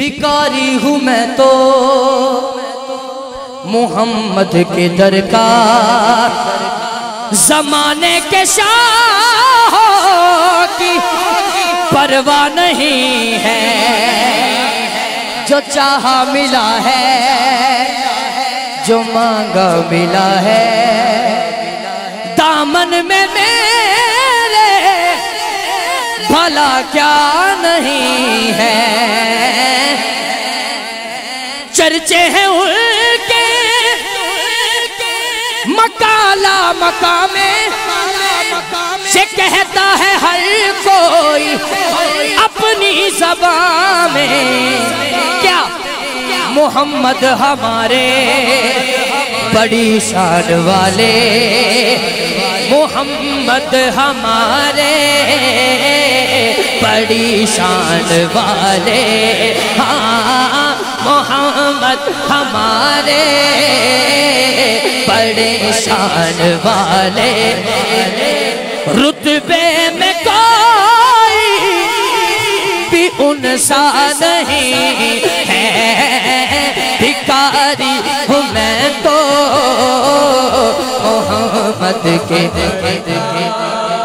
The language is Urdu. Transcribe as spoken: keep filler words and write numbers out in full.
بھکاری ہوں میں تو محمد کے درکار، زمانے کے شاہوں کی پرواہ نہیں ہے، جو چاہا ملا ہے، جو مانگا ملا ہے، دامن میں میرے بھلا کیا نہیں ہے، چرچے ہیں ان کے مکالا مقام، سے کہتا ہے ہر کوئی اپنی زبان میں، کیا محمد ہمارے بڑی شان والے، محمد ہمارے بڑی شان والے، ہاں محمد ہمارے بڑے شان والے، رتبے میں کوئی بھی ان سا نہیں ہے، بھکاری ہوں میں تو محمد کے